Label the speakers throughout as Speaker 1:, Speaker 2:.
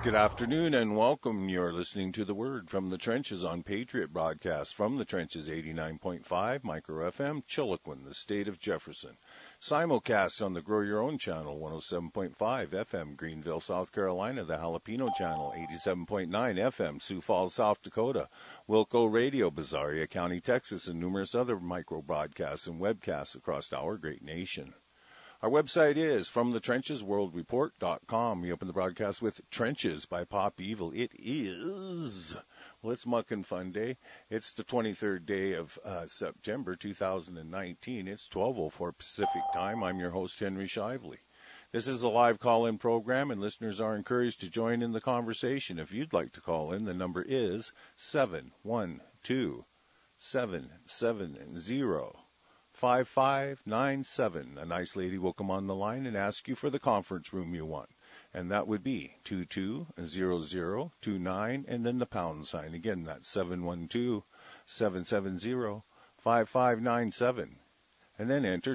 Speaker 1: Good afternoon and welcome. You're listening to The Word from the Trenches on Patriot Broadcast from the Trenches 89.5 Micro FM, Chiloquin, the state of Jefferson. Simulcast on the Grow Your Own channel, 107.5 FM, Greenville, South Carolina, the Jalapeno channel, 87.9 FM, Sioux Falls, South Dakota, Wilco Radio, Bazaria County, Texas, and numerous other micro broadcasts and webcasts across our great nation. Our website is FromTheTrenchesWorldReport.com. We open the broadcast with Trenches by Pop Evil. It's Muck and Fun Day. It's the 23rd day of September 2019. It's 12:04 Pacific time. I'm your host, Henry Shively. This is a live call-in program, and listeners are encouraged to join in the conversation. If you'd like to call in, the number is 712-770-5597. A nice lady will come on the line and ask you for the conference room you want. And that would be 220029 and then the pound sign. Again, that's 712-770-5597. And then enter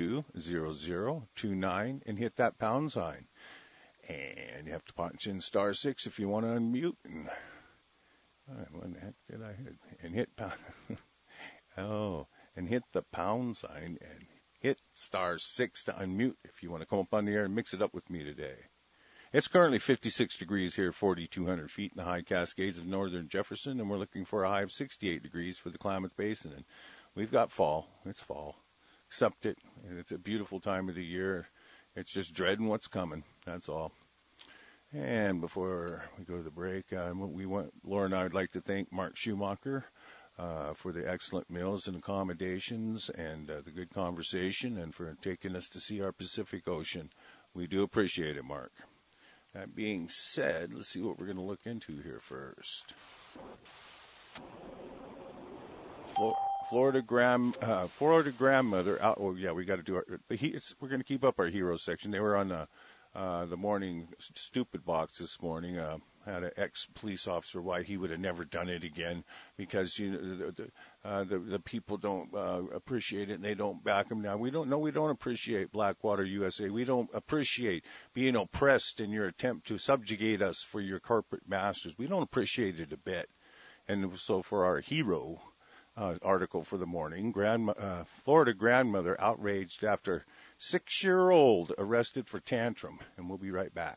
Speaker 1: 220029 and hit that pound sign. And you have to punch in *6 if you want to unmute. And what the heck did I hit? And hit pound. And hit the pound sign and hit *6 to unmute if you want to come up on the air and mix it up with me today. It's currently 56 degrees here, 4,200 feet in the high Cascades of northern Jefferson, and we're looking for a high of 68 degrees for the Klamath Basin. And we've got fall. It's fall. Accept it. And it's a beautiful time of the year. It's just dreading what's coming. That's all. And before we go to the break, Laura and I would like to thank Mark Schumacher for the excellent meals and accommodations and the good conversation and for taking us to see our Pacific Ocean. We do appreciate it, Mark. That being said, let's see what we're going to look into here first. Florida grandmother. We got to do we're going to keep up our heroes section. They were on the morning stupid box this morning. Had an ex-police officer why he would have never done it again because the people don't appreciate it and they don't back him down. We don't appreciate Blackwater USA. We don't appreciate being oppressed in your attempt to subjugate us for your corporate masters. We don't appreciate it a bit. And so for our hero article for the morning, Florida grandmother outraged after 6-year-old arrested for tantrum. And we'll be right back.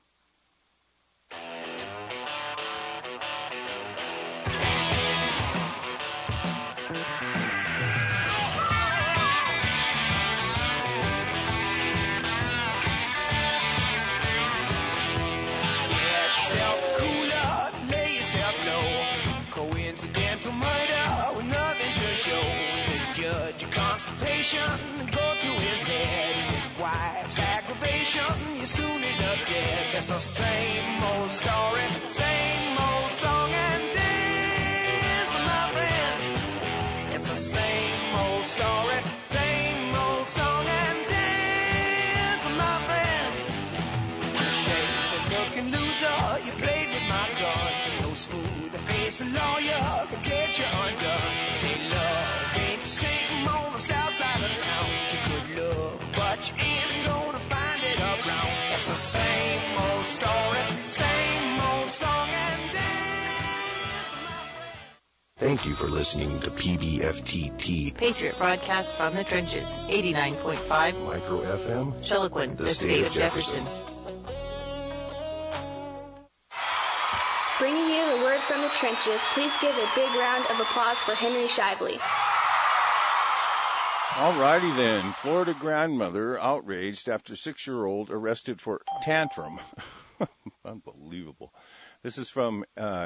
Speaker 2: Go to his head, his wife's aggravation, you soon end up dead. It's the same old story, same old song and dance, my friend. It's the same old story, same old song and dance, my friend. Shame-looking loser, you played with my gun. No smooth-faced lawyer could get you undone. Say love ain't the same on the south side of town. You could look, but you ain't gonna find it around. It's the same old story, same old song and dance.
Speaker 3: Thank you for listening to PBFTT,
Speaker 4: Patriot Broadcast from the Trenches, 89.5
Speaker 3: Micro FM,
Speaker 4: Chiloquin, the state of Jefferson.
Speaker 5: Bringing you the word from the trenches, please give a big round of applause for Henry Shively.
Speaker 1: All righty then. Florida grandmother outraged after 6-year-old arrested for tantrum. Unbelievable. This is from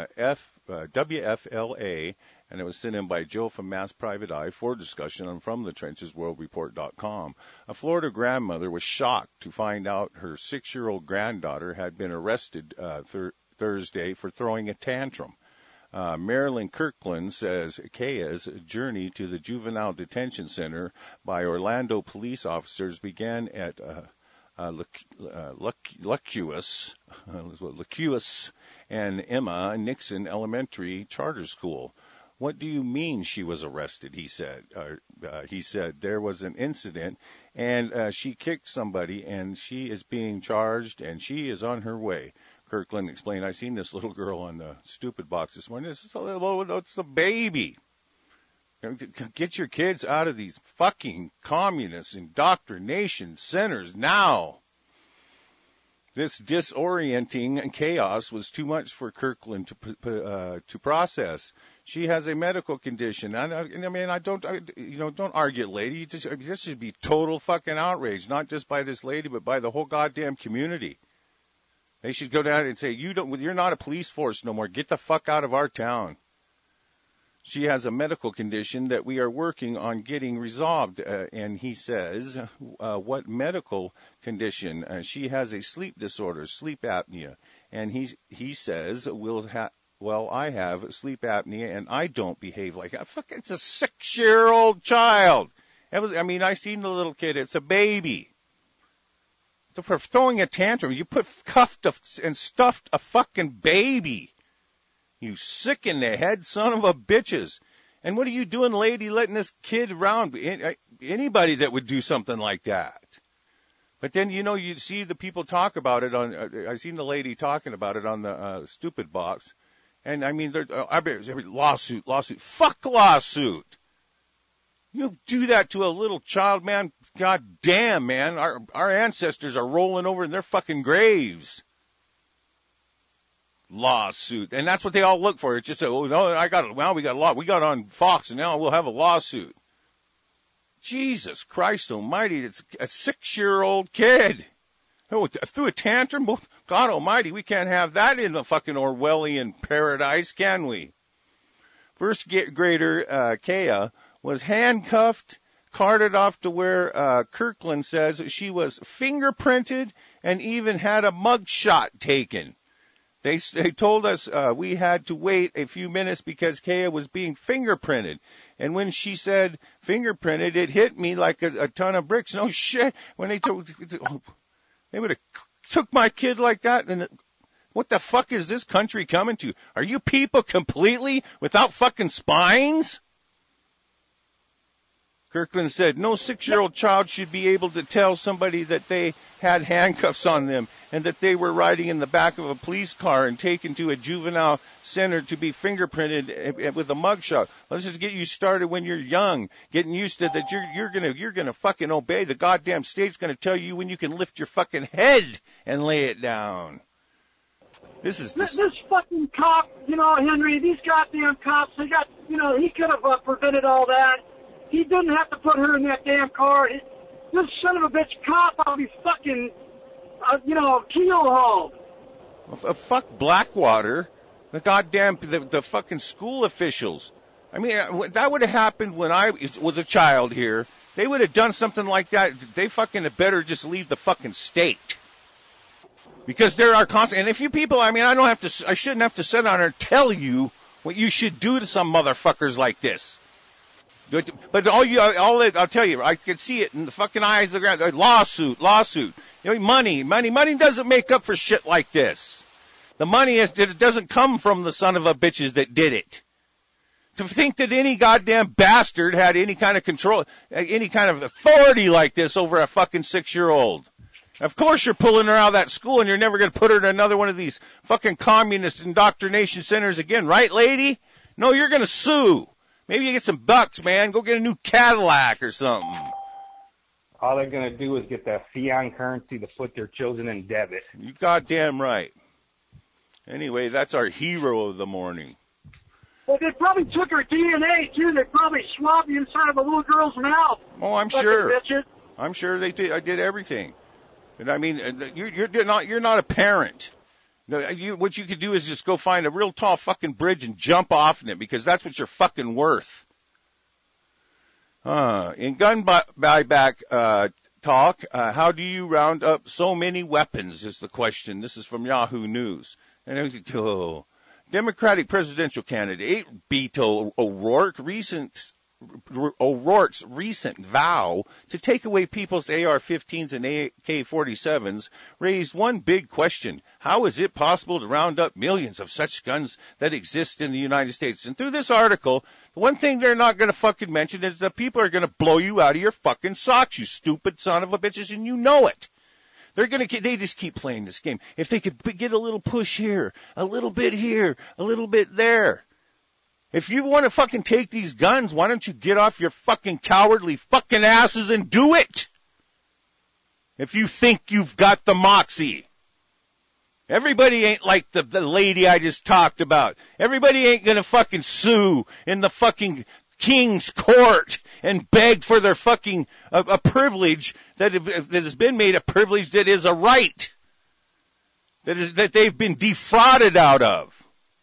Speaker 1: WFLA, and it was sent in by Joe from Mass Private Eye for discussion on FromTheTrenchesWorldReport.com. A Florida grandmother was shocked to find out her 6-year-old granddaughter had been arrested Thursday for throwing a tantrum. Marilyn Kirkland says Kaya's journey to the Juvenile Detention Center by Orlando police officers began at Lucius and Emma Nixon Elementary Charter School. What do you mean she was arrested? He said. He said there was an incident and she kicked somebody and she is being charged and she is on her way. Kirkland explained, I seen this little girl on the stupid box this morning. It's a baby. Get your kids out of these fucking communist indoctrination centers now. This disorienting chaos was too much for Kirkland to process. She has a medical condition. Don't argue, lady. This should be total fucking outrage, not just by this lady, but by the whole goddamn community. They should go down and say, you're not a police force no more. Get the fuck out of our town. She has a medical condition that we are working on getting resolved. And he says, what medical condition? She has a sleep disorder, sleep apnea. And he says, I have sleep apnea and I don't behave like that. Fuck, it's a 6-year-old child. I seen the little kid. It's a baby. So for throwing a tantrum, you cuffed and stuffed a fucking baby. You sick in the head son of a bitches. And what are you doing, lady, letting this kid around? Anybody that would do something like that. But then, you see the people talk about it I seen the lady talking about it on the stupid box. And every lawsuit. Fuck lawsuit. You do that to a little child, man. God damn, man. Our ancestors are rolling over in their fucking graves. Lawsuit. And that's what they all look for. It's just, we got on Fox and now we'll have a lawsuit. Jesus Christ almighty. It's a 6-year-old kid. Threw a tantrum. God almighty. We can't have that in the fucking Orwellian paradise, can we? First grader, Kaya, was handcuffed, carted off to where, Kirkland says she was fingerprinted and even had a mugshot taken. They told us we had to wait a few minutes because Kaya was being fingerprinted. And when she said fingerprinted, it hit me like a ton of bricks. No shit. When they would have took my kid like that. And what the fuck is this country coming to? Are you people completely without fucking spines? Kirkland said, no 6-year-old child should be able to tell somebody that they had handcuffs on them and that they were riding in the back of a police car and taken to a juvenile center to be fingerprinted with a mugshot. Let's just get you started when you're young, getting used to that you're gonna fucking obey. The goddamn state's gonna tell you when you can lift your fucking head and lay it down. This
Speaker 6: fucking cop, Henry, these goddamn cops, they got, he could have prevented all that. He didn't have to put her in that damn car. This son of a bitch cop, I'll be fucking, keel-hauled.
Speaker 1: Fuck Blackwater. The fucking school officials. That would have happened when I was a child here. They would have done something like that. They fucking had better just leave the fucking state. Because there are constant, and if you people, I shouldn't have to sit on and tell you what you should do to some motherfuckers like this. But I'll tell you, I can see it in the fucking eyes of the ground. Lawsuit. Money doesn't make up for shit like this. The money it doesn't come from the son of a bitches that did it. To think that any goddamn bastard had any kind of control, any kind of authority like this over a fucking 6-year-old. Of course you're pulling her out of that school and you're never going to put her in another one of these fucking communist indoctrination centers again, right, lady? No, you're going to sue. Maybe you get some bucks, man. Go get a new Cadillac or something.
Speaker 7: All they're going to do is get that fiat currency to put their children in debit.
Speaker 1: You goddamn right. Anyway, that's our hero of the morning.
Speaker 6: Well, they probably took her DNA, too. They probably swabbed the inside of a little girl's mouth.
Speaker 1: Oh, I'm sure. I'm sure they did. I did everything. And you're not a parent. What you could do is just go find a real tall fucking bridge and jump off in it because that's what you're fucking worth. In gun buyback talk, how do you round up so many weapons is the question. This is from Yahoo News. And it was, Democratic presidential candidate Beto O'Rourke's recent vow to take away people's AR-15s and AK-47s raised one big question. How is it possible to round up millions of such guns that exist in the United States? And through this article, the one thing they're not going to fucking mention is that people are going to blow you out of your fucking socks, you stupid son of a bitches, and you know it. They just keep playing this game. If they could get a little push here, a little bit here, a little bit there. If you want to fucking take these guns, why don't you get off your fucking cowardly fucking asses and do it? If you think you've got the moxie. Everybody ain't like the lady I just talked about. Everybody ain't gonna fucking sue in the fucking king's court and beg for their fucking a privilege that has been made a privilege that is a right. That they've been defrauded out of.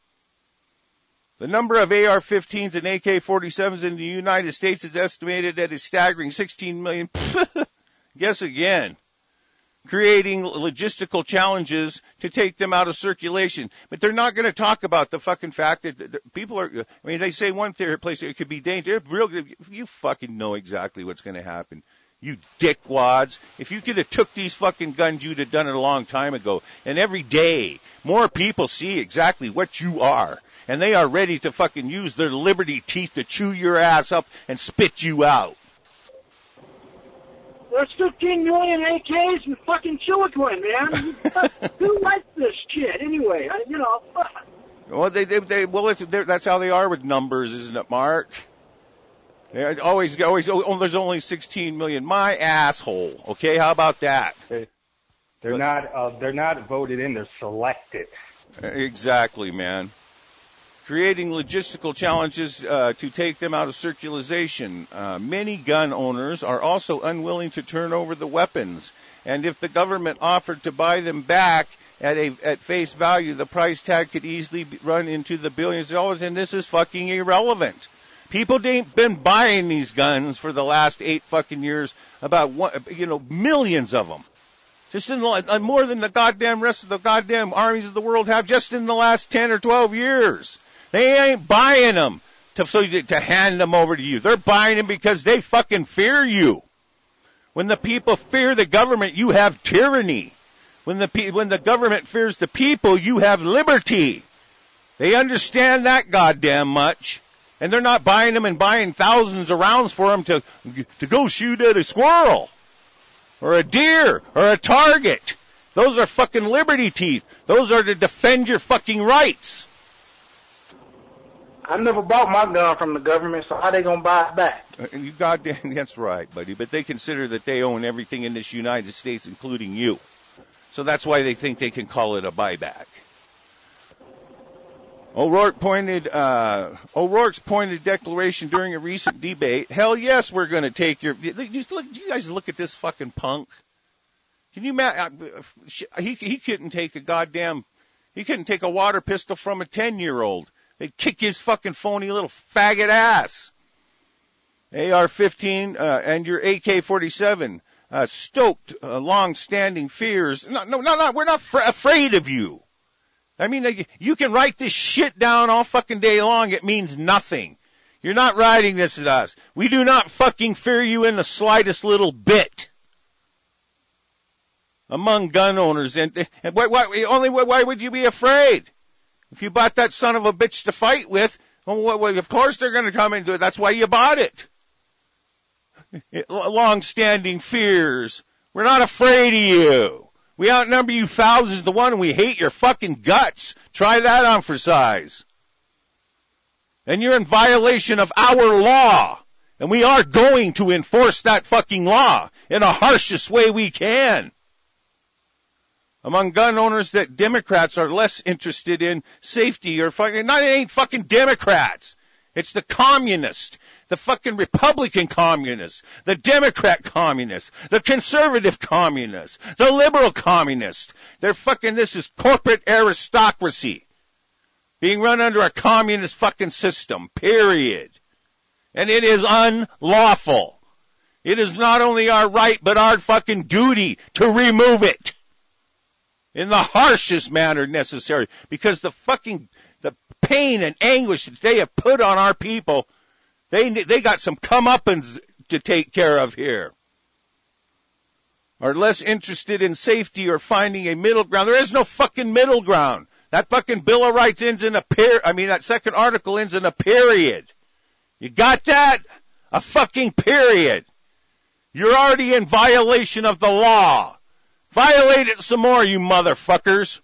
Speaker 1: The number of AR-15s and AK-47s in the United States is estimated at a staggering 16 million. Guess again. Creating logistical challenges to take them out of circulation. But they're not going to talk about the fucking fact that people are, I mean, they say one place it could be dangerous. You fucking know exactly what's going to happen. You dickwads. If you could have took these fucking guns, you'd have done it a long time ago. And every day, more people see exactly what you are. And they are ready to fucking use their liberty teeth to chew your ass up and spit you out.
Speaker 6: There's 15 million AKs and fucking Chilequin, man. Who likes this shit anyway?
Speaker 1: Well, that's how they are with numbers, isn't it, Mark? They're always, there's only 16 million. My asshole. Okay, how about that?
Speaker 7: They're not voted in. They're selected.
Speaker 1: Exactly, man. Creating logistical challenges to take them out of circulation. Many gun owners are also unwilling to turn over the weapons, and if the government offered to buy them back at face value, the price tag could easily run into the billions of dollars, and this is fucking irrelevant. People ain't been buying these guns for the last 8 fucking years, millions of them. Just in more than the goddamn rest of the goddamn armies of the world have just in the last 10 or 12 years. They ain't buying them to hand them over to you. They're buying them because they fucking fear you. When the people fear the government, you have tyranny. When the government fears the people, you have liberty. They understand that goddamn much. And they're not buying them and buying thousands of rounds for them to go shoot at a squirrel or a deer or a target. Those are fucking liberty teeth. Those are to defend your fucking rights.
Speaker 8: I never bought my gun from the government, so how they gonna buy it back?
Speaker 1: You goddamn, that's right, buddy. But they consider that they own everything in this United States, including you. So that's why they think they can call it a buyback. O'Rourke's pointed declaration during a recent debate. Hell yes, we're going to take your. Just look, you guys look at this fucking punk. Can you imagine? He couldn't take a goddamn. He couldn't take a water pistol from a 10-year-old. They'd kick his fucking phony little faggot ass. AR-15 and your AK-47 stoked long-standing fears. No, we're not afraid of you. I mean, you can write this shit down all fucking day long. It means nothing. You're not writing this at us. We do not fucking fear you in the slightest little bit. Among gun owners, and why would you be afraid? If you bought that son of a bitch to fight with, well, of course they're going to come into it. That's why you bought it. Long-standing fears. We're not afraid of you. We outnumber you thousands to one, and we hate your fucking guts. Try that on for size. And you're in violation of our law. And we are going to enforce that fucking law in the harshest way we can. Among gun owners, that Democrats are less interested in safety or fucking, it ain't fucking Democrats. It's the communists, the fucking Republican communists, the Democrat communists, the conservative communists, the liberal communists. This is corporate aristocracy being run under a communist fucking system, period. And it is unlawful. It is not only our right, but our fucking duty to remove it in the harshest manner necessary, because the pain and anguish that they have put on our people, they got some comeuppance to take care of here. Are less interested in safety or finding a middle ground. There is no fucking middle ground. That fucking Bill of Rights ends in that second article ends in a period. You got that? A fucking period. You're already in violation of the law. Violate it some more, you motherfuckers.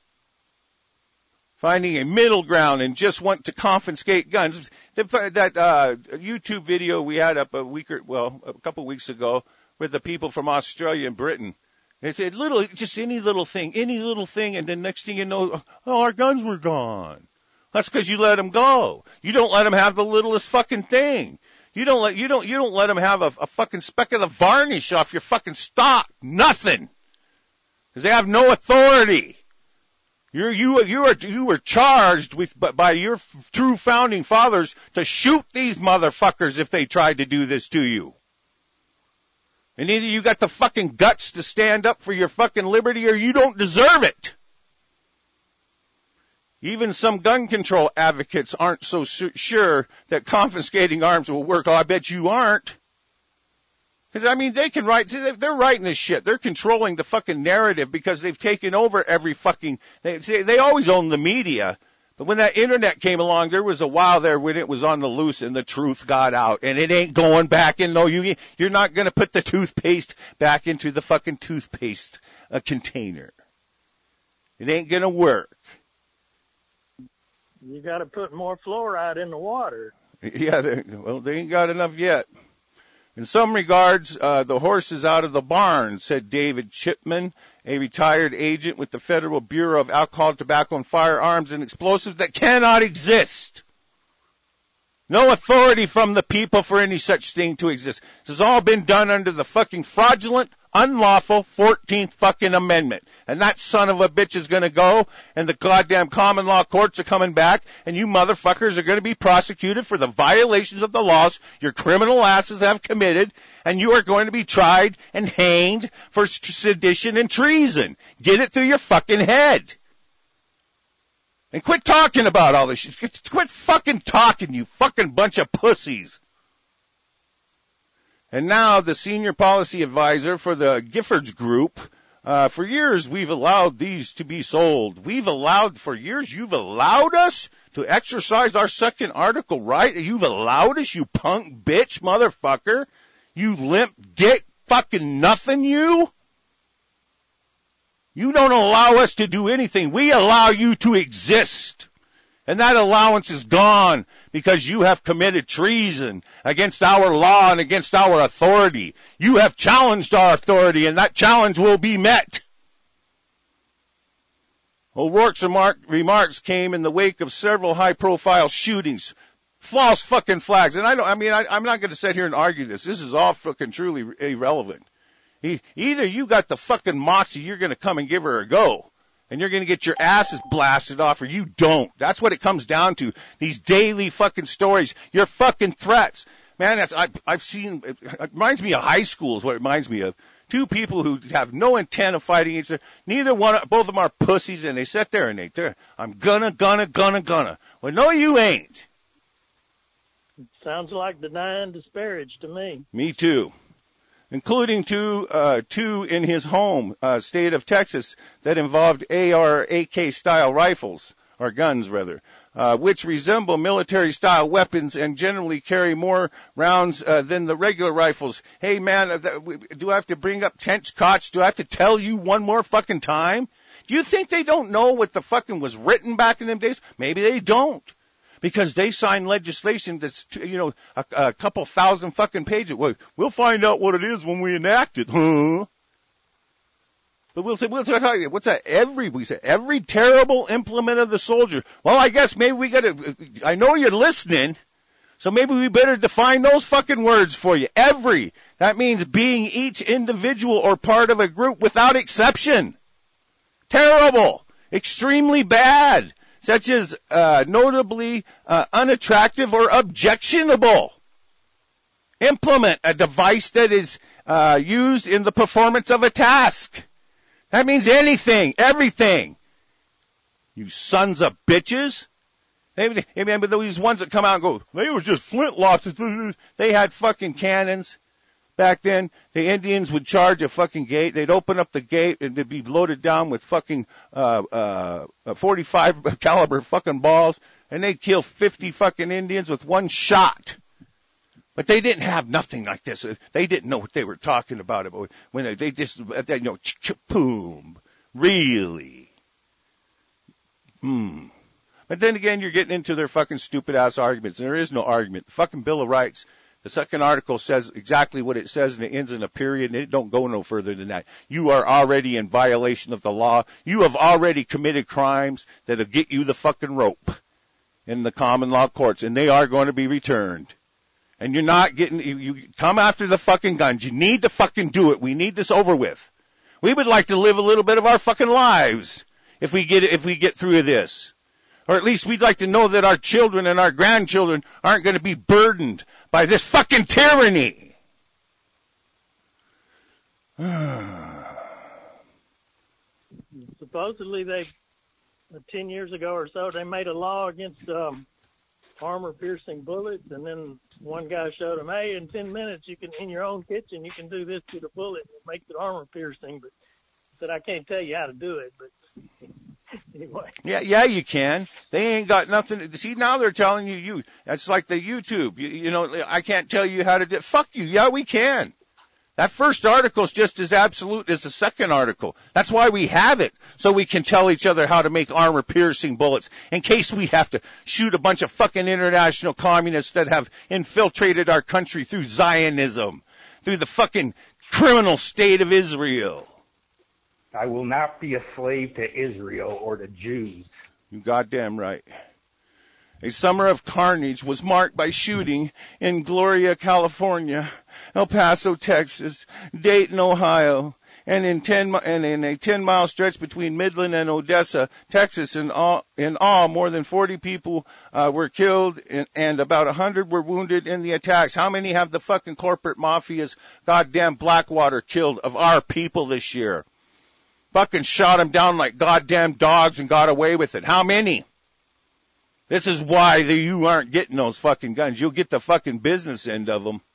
Speaker 1: Finding a middle ground and just want to confiscate guns. That YouTube video we had up a couple weeks ago with the people from Australia and Britain. They said just any little thing, and then next thing you know, our guns were gone. That's because you let them go. You don't let them have the littlest fucking thing. You don't let them have a fucking speck of the varnish off your fucking stock. Nothing. Because they have no authority. You were charged by your true founding fathers to shoot these motherfuckers if they tried to do this to you. And either you got the fucking guts to stand up for your fucking liberty or you don't deserve it. Even some gun control advocates aren't so sure that confiscating arms will work. Oh, I bet you aren't. Because, I mean, they're writing this shit. They're controlling the fucking narrative because they've taken over every fucking, they always own the media. But when that internet came along, there was a while there when it was on the loose and the truth got out. And it ain't going back in. No, you're not going to put the toothpaste back into the fucking toothpaste container. It ain't going to work.
Speaker 9: You got to put more fluoride in the water.
Speaker 1: Yeah, they ain't got enough yet. In some regards, the horse is out of the barn, said David Chipman, a retired agent with the Federal Bureau of Alcohol, Tobacco, and Firearms and Explosives that cannot exist. No authority from the people for any such thing to exist. This has all been done under the fucking fraudulent, unlawful 14th fucking amendment. And that son of a bitch is going to go, and the goddamn common law courts are coming back, and you motherfuckers are going to be prosecuted for the violations of the laws your criminal asses have committed, and you are going to be tried and hanged for sedition and treason. Get it through your fucking head. And quit talking about all this shit. Quit fucking talking, you fucking bunch of pussies. And now the senior policy advisor for the Giffords Group, for years we've allowed these to be sold. You've allowed us to exercise our second article right? You've allowed us, you punk bitch motherfucker. You limp dick fucking nothing, you. You don't allow us to do anything. We allow you to exist. And that allowance is gone because you have committed treason against our law and against our authority. You have challenged our authority, and that challenge will be met. O'Rourke's remarks came in the wake of several high-profile shootings. False fucking flags. And I'm not going to sit here and argue this. This is all fucking truly irrelevant. Either you got the fucking moxie, you're going to come and give her a go. And you're going to get your asses blasted off, or you don't. That's what it comes down to. These daily fucking stories, your fucking threats. Man, I've seen, it reminds me of high school is what it reminds me of. Two people who have no intent of fighting each other. Both of them are pussies, and they sit there and I'm gonna. Well, no, you ain't.
Speaker 9: Sounds like denying disparage to me.
Speaker 1: Me too. Including two in his home state of Texas that involved AK style rifles, or guns rather, which resemble military-style weapons and generally carry more rounds than the regular rifles. Hey, man, do I have to bring up Tench Koch? Do I have to tell you one more fucking time? Do you think they don't know what the fucking was written back in them days? Maybe they don't. Because they signed legislation that's, a couple thousand fucking pages. Well, we'll find out what it is when we enact it, huh? But we'll tell you, what's that? Every terrible implement of the soldier. Well, I guess maybe I know you're listening, so maybe we better define those fucking words for you. Every. That means being each individual or part of a group without exception. Terrible. Extremely bad. Such as notably unattractive or objectionable. Implement, a device that is used in the performance of a task. That means anything, everything. You sons of bitches. Remember these ones that come out and go, they were just flintlocks. They had fucking cannons. Back then, the Indians would charge a fucking gate. They'd open up the gate and it'd be loaded down with fucking 45 caliber fucking balls, and they'd kill 50 fucking Indians with one shot. But they didn't have nothing like this. They didn't know what they were talking about when they just, boom, really. But then again, you're getting into their fucking stupid ass arguments. There is no argument. The fucking Bill of Rights, the second article says exactly what it says, and it ends in a period, and it don't go no further than that. You are already in violation of the law. You have already committed crimes that'll get you the fucking rope in the common law courts, and they are going to be returned. And you're not getting, you come after the fucking guns. You need to fucking do it. We need this over with. We would like to live a little bit of our fucking lives if we get through this. Or at least we'd like to know that our children and our grandchildren aren't going to be burdened by this fucking tyranny.
Speaker 9: Supposedly 10 years ago or so, they made a law against armor-piercing bullets, and then one guy showed them, hey, in 10 minutes, you can, in your own kitchen, you can do this to the bullet, and it makes it armor-piercing, but said, I can't tell you how to do it, but anyway. Yeah,
Speaker 1: you can. They ain't got nothing. See, now they're telling you, that's like the YouTube. You know, I can't tell you how to do it. Fuck you. Yeah, we can. That first article is just as absolute as the second article. That's why we have it, so we can tell each other how to make armor-piercing bullets in case we have to shoot a bunch of fucking international communists that have infiltrated our country through Zionism, through the fucking criminal state of Israel.
Speaker 7: I will not be a slave to Israel or to Jews.
Speaker 1: You goddamn right. A summer of carnage was marked by shooting in Gloria, California, El Paso, Texas, Dayton, Ohio, and in a 10-mile stretch between Midland and Odessa, Texas. In all, more than 40 people were killed and about 100 were wounded in the attacks. How many have the fucking corporate mafia's goddamn Blackwater killed of our people this year? Fucking shot them down like goddamn dogs and got away with it. How many? This is why you aren't getting those fucking guns. You'll get the fucking business end of them.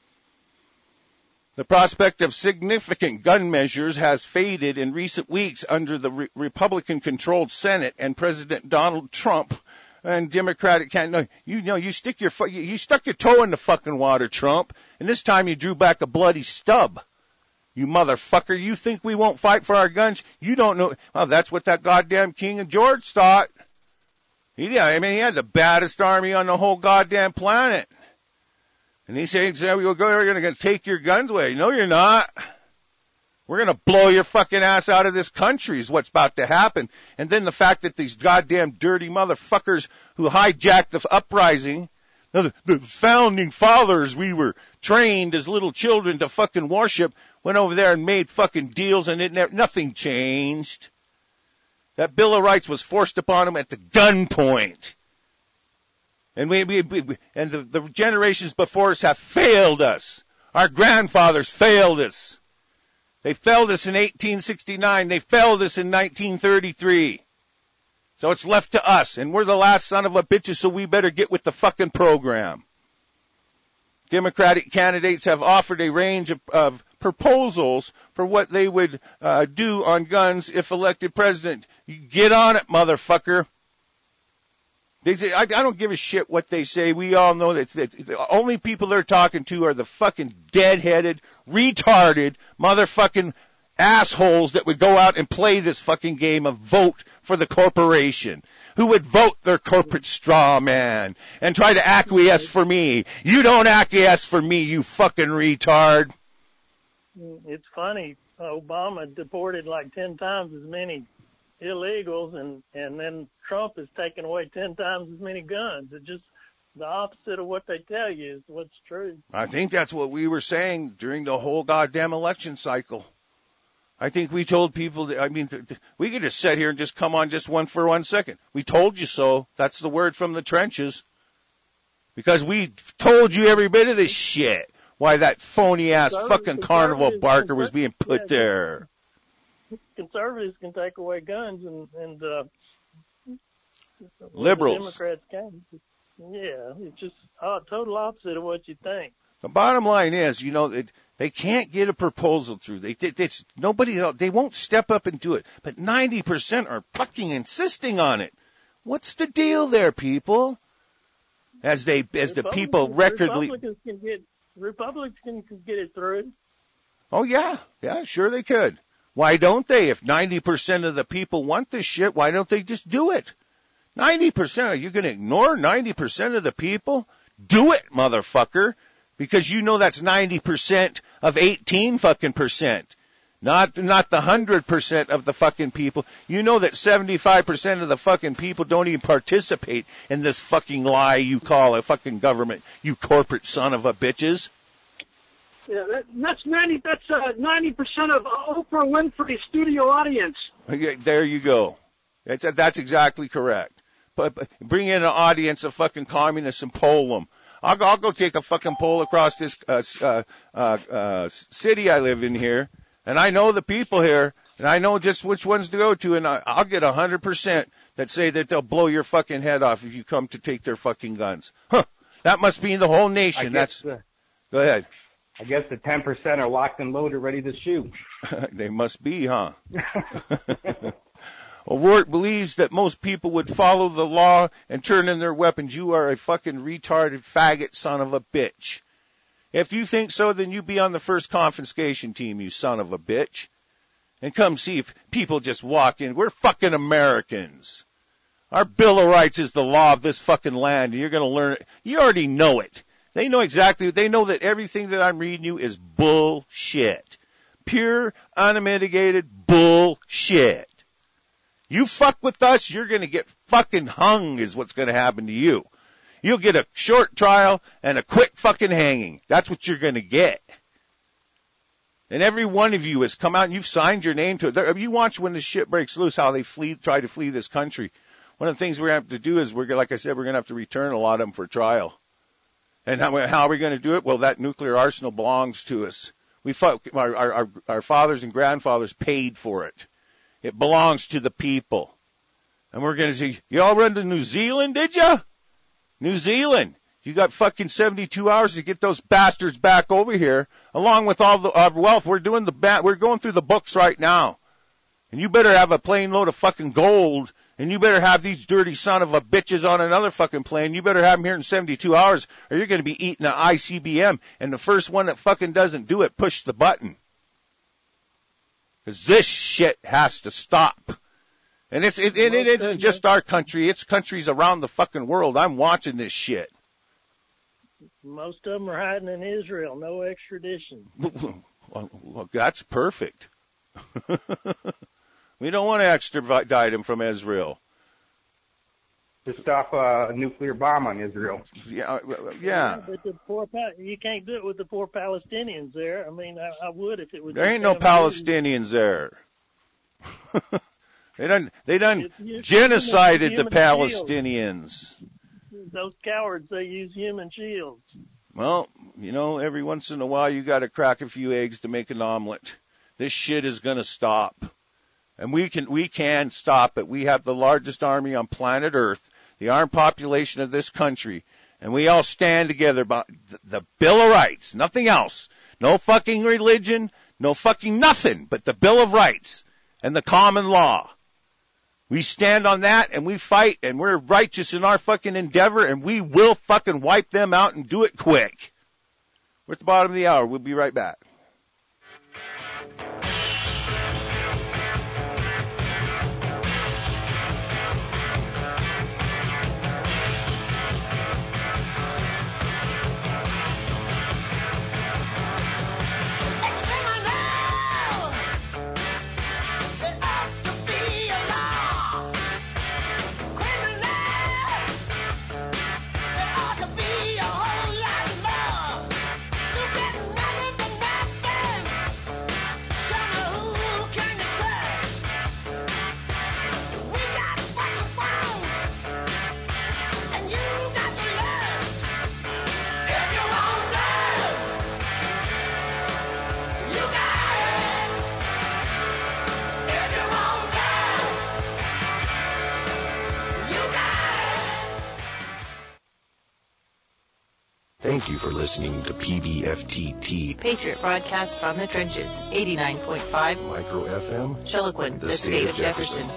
Speaker 1: The prospect of significant gun measures has faded in recent weeks under the Republican-controlled Senate and President Donald Trump and Democratic candidate. You stuck your toe in the fucking water, Trump, and this time you drew back a bloody stub. You motherfucker, you think we won't fight for our guns? You don't know. Well, that's what that goddamn King of George thought. He had the baddest army on the whole goddamn planet. And he said, we're going to take your guns away. No, you're not. We're going to blow your fucking ass out of this country is what's about to happen. And then the fact that these goddamn dirty motherfuckers who hijacked the uprising, the founding fathers we were trained as little children to fucking worship, went over there and made fucking deals and nothing changed. That Bill of Rights was forced upon them at the gunpoint. And the generations before us have failed us. Our grandfathers failed us. They failed us in 1869. They failed us in 1933. So it's left to us, and we're the last son of a bitches, so we better get with the fucking program. Democratic candidates have offered a range of proposals for what they would do on guns if elected president. You get on it, motherfucker. They say, I don't give a shit what they say. We all know that the only people they're talking to are the fucking dead-headed, retarded, motherfucking assholes that would go out and play this fucking game of vote for the corporation, who would vote their corporate straw man and try to acquiesce for me. You don't acquiesce for me, you fucking retard.
Speaker 9: It's funny, Obama deported like 10 times as many illegals, and then Trump has taken away 10 times as many guns. It's just the opposite of what they tell you is what's true.
Speaker 1: I think that's what we were saying during the whole goddamn election cycle. I think we told people that, we could just sit here and just come on just for 1 second. We told you so. That's the word from the trenches. Because we told you every bit of this shit. Why that phony-ass fucking carnival barker was being put there.
Speaker 9: Conservatives can take away guns and
Speaker 1: liberals.
Speaker 9: Democrats can. Yeah, it's just total opposite of what you think.
Speaker 1: The bottom line is, they can't get a proposal through. They won't step up and do it. But 90% are fucking insisting on it. What's the deal there, people? As the people
Speaker 9: Republicans can get it through.
Speaker 1: Oh, yeah. Yeah, sure they could. Why don't they? If 90% of the people want this shit, why don't they just do it? 90%. Are you going to ignore 90% of the people? Do it, motherfucker. Because you know that's 90% of 18 fucking percent. Not the 100% of the fucking people. You know that 75% of the fucking people don't even participate in this fucking lie you call a fucking government, you corporate son of a bitches.
Speaker 6: Yeah, that's 90% of Oprah Winfrey's studio audience.
Speaker 1: There you go. That's exactly correct. But bring in an audience of fucking communists and poll them. I'll go take a fucking poll across this city I live in here, and I know the people here, and I know just which ones to go to, and I'll get 100% that say that they'll blow your fucking head off if you come to take their fucking guns. Huh? That must be the whole nation. Go ahead.
Speaker 7: I guess the 10% are locked and loaded, ready to shoot.
Speaker 1: They must be, huh? O'Rourke believes that most people would follow the law and turn in their weapons. You are a fucking retarded faggot son of a bitch. If you think so, then you be on the first confiscation team, you son of a bitch. And come see if people just walk in. We're fucking Americans. Our Bill of Rights is the law of this fucking land, and you're going to learn it. You already know it. They know that everything that I'm reading you is bullshit. Pure, unmitigated bullshit. You fuck with us, you're going to get fucking hung is what's going to happen to you. You'll get a short trial and a quick fucking hanging. That's what you're going to get. And every one of you has come out and you've signed your name to it. You watch when this shit breaks loose, how they try to flee this country. One of the things we're going to have to do is, like I said, we're going to have to return a lot of them for trial. And how are we going to do it? Well, that nuclear arsenal belongs to us. Our fathers and grandfathers paid for it. It belongs to the people. And we're going to say, you all run to New Zealand, did you? New Zealand. You got fucking 72 hours to get those bastards back over here, along with all our wealth. We're going through the books right now. And you better have a plane load of fucking gold, and you better have these dirty son of a bitches on another fucking plane. You better have them here in 72 hours, or you're going to be eating an ICBM, and the first one that fucking doesn't do it, push the button. Because this shit has to stop. And it isn't just our country, it's countries around the fucking world. I'm watching this shit.
Speaker 9: Most of them are hiding in Israel, no extradition.
Speaker 1: Well, that's perfect. We don't want to extradite him from Israel.
Speaker 7: To stop a nuclear bomb on Israel.
Speaker 1: Yeah.
Speaker 9: But you can't do it with the poor Palestinians there. I mean, I would if it was.
Speaker 1: There ain't no Palestinians there. They done genocided the Palestinians.
Speaker 9: Shields. Those cowards, they use human shields.
Speaker 1: Well, every once in a while you got to crack a few eggs to make an omelet. This shit is going to stop. And we can stop it. We have the largest army on planet Earth, the armed population of this country, and we all stand together by the Bill of Rights, nothing else. No fucking religion, no fucking nothing but the Bill of Rights and the common law. We stand on that and we fight and we're righteous in our fucking endeavor and we will fucking wipe them out and do it quick. We're at the bottom of the hour. We'll be right back.
Speaker 3: Thank you for listening to PBFTT.
Speaker 4: Patriot broadcast from the trenches, 89.5
Speaker 3: Micro FM.
Speaker 4: Chiloquin, the state of Jefferson.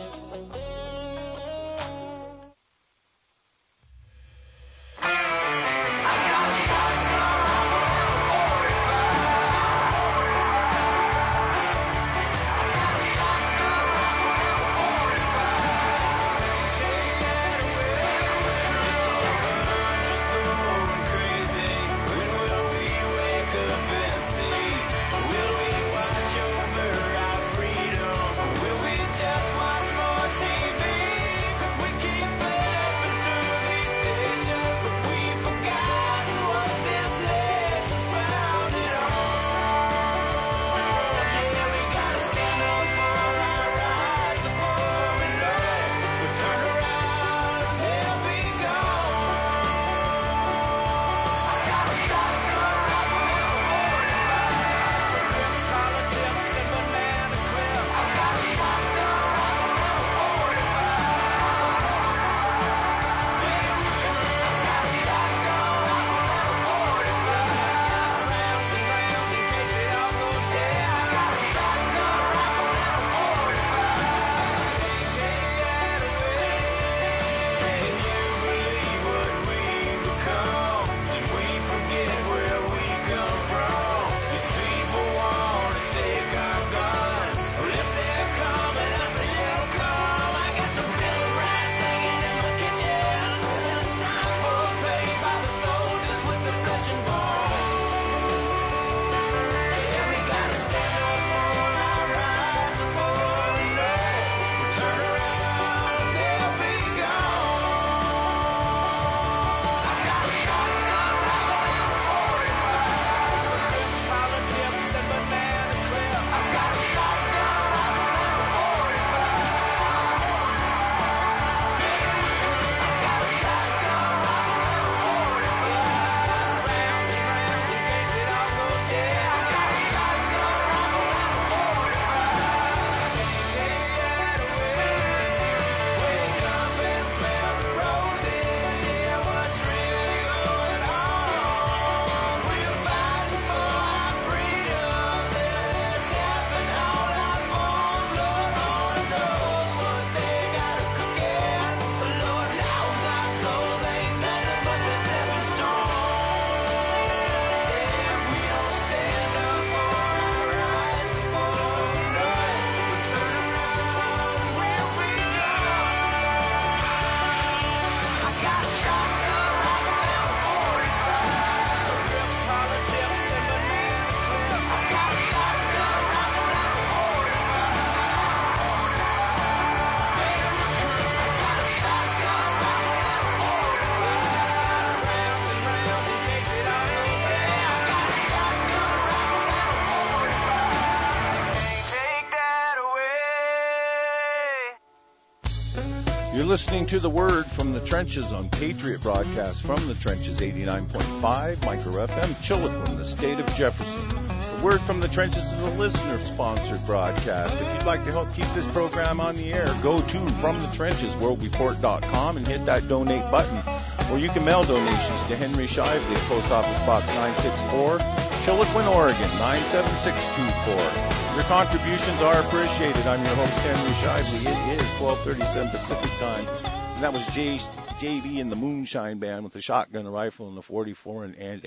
Speaker 1: You're listening to The Word from the Trenches on Patriot Broadcast from the Trenches 89.5 Micro FM, Chiloquin, the state of Jefferson. The Word from the Trenches is a listener-sponsored broadcast. If you'd like to help keep this program on the air, go to FromTheTrenchesWorldReport.com and hit that donate button. Or you can mail donations to Henry Shively, Post Office Box 964, Chiloquin, Oregon 97624. Your contributions are appreciated. I'm your host, Henry Shively. It is 12:37 Pacific time. And that was JB and the Moonshine Band with the shotgun, a rifle, and the 44,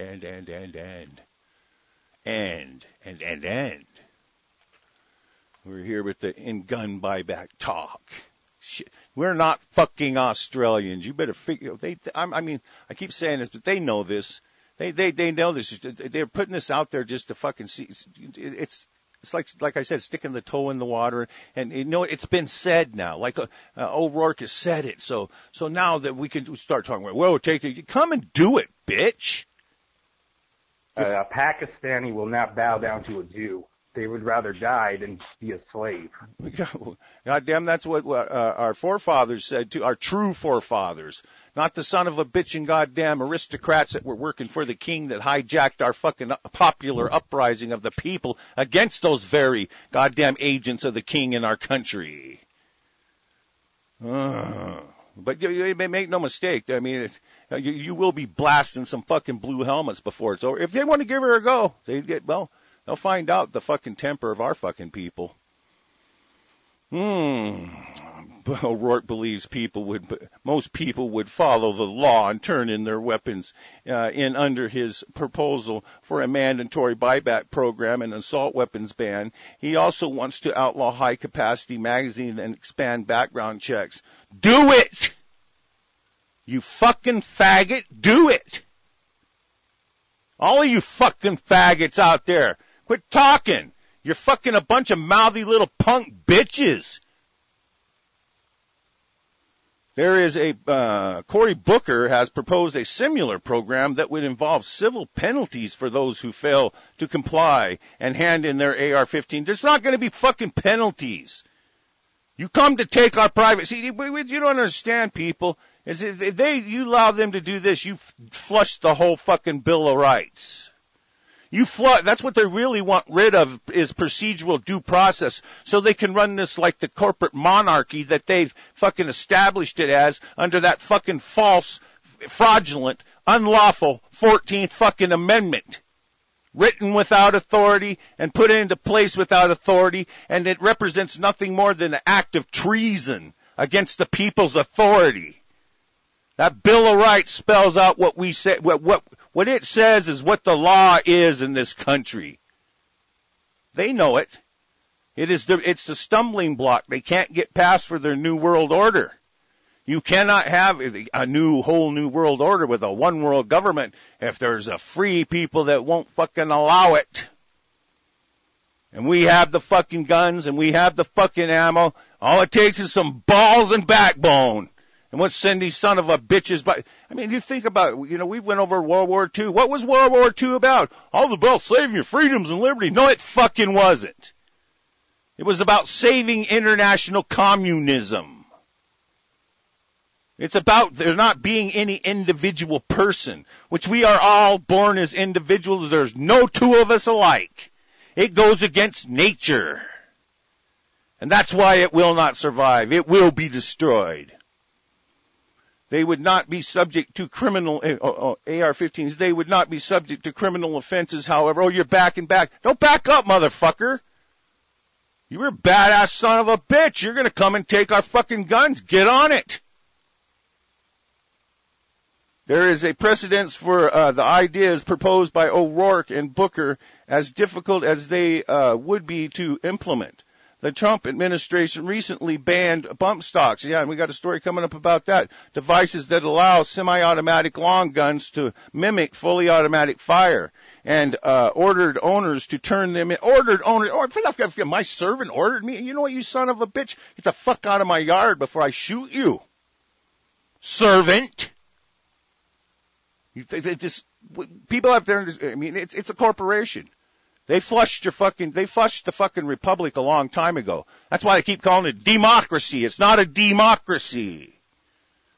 Speaker 1: and. We're here with the in-gun buyback talk. Shit. We're not fucking Australians. You better figure. I keep saying this, but they know this. They know this. They're putting this out there just to fucking see. It's like I said, sticking the toe in the water. And you know, it's been said now. Like O'Rourke has said it. So now that we can start talking about, well, come and do it, bitch.
Speaker 7: A Pakistani will not bow down to a Jew. They would rather die than be a slave. God damn, that's what our forefathers said too, our true forefathers. Not the son of a bitch and goddamn aristocrats that were working for the king that hijacked our fucking popular uprising of the people against those very goddamn agents of the king in our country. But you make no mistake. I mean, you will be blasting some fucking blue helmets before it's over. If they want to give her a go, they'll find out the fucking temper of our fucking people. O'Rourke believes most people would follow the law and turn in their weapons in under his proposal for a mandatory buyback program and assault weapons ban. He also wants to outlaw high-capacity magazines and expand background checks. Do it! You fucking faggot, do it! All of you fucking faggots out there, quit talking. You're fucking a bunch of mouthy little punk bitches. There is Cory Booker has proposed a similar program that would involve civil penalties for those who fail to comply and hand in their AR-15. There's not going to be fucking penalties. You come to take our privacy. You don't understand, people. Is if you allow them to do this, you flush the whole fucking Bill of Rights. That's what they really want rid of, is procedural due process, so they can run this like the corporate monarchy that they've fucking established it as under that fucking false, fraudulent, unlawful 14th fucking amendment. Written without authority and put into place without authority, and it represents nothing more than an act of treason against the people's authority. That Bill of Rights spells out what we say, what it says is what the law is in this country. They know it. It's the stumbling block they can't get past for their new world order. You cannot have a whole new world order with a one world government if there's a free people that won't fucking allow it. And we have the fucking guns and we have the fucking ammo. All it takes is some balls and backbone. And what send these son of a bitches by? I mean, you think about, we went over World War II. What was World War II about? All about saving your freedoms and liberty. No, it fucking wasn't. It was about saving international communism. It's about there not being any individual person, which we are all born as individuals. There's no two of us alike. It goes against nature. And that's why it will not survive. It will be destroyed. They would not be subject to criminal, AR-15s, they would not be subject to criminal offenses, however. Oh, you're backing back. Don't back up, motherfucker. You're a badass son of a bitch. You're going to come and take our fucking guns. Get on it. There is a precedence for the ideas proposed by O'Rourke and Booker, as difficult as they would be to implement. The Trump administration recently banned bump stocks. Yeah, and we got a story coming up about that. Devices that allow semi-automatic long guns to mimic fully automatic fire, and ordered owners to turn them in. My servant ordered me. You know what, you son of a bitch? Get the fuck out of my yard before I shoot you. Servant. People out there, I mean, it's a corporation. They flushed the fucking republic a long time ago. That's why they keep calling it democracy. It's not a democracy.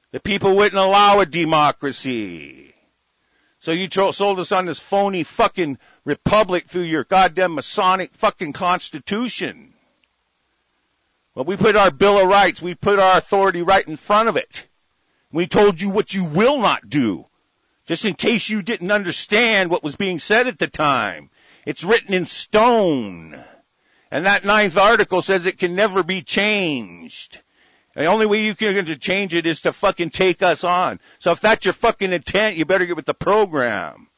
Speaker 7: The people wouldn't allow a democracy. So you sold us on this phony fucking republic through your goddamn Masonic fucking constitution. Well, we put our Bill of Rights, we put our authority right in front of it. We told you what you will not do, just in case you didn't understand what was being said at the time. It's written in stone. And that 9th article says it can never be changed. The only way you can change it is to fucking take us on. So if that's your fucking intent, you better get with the program.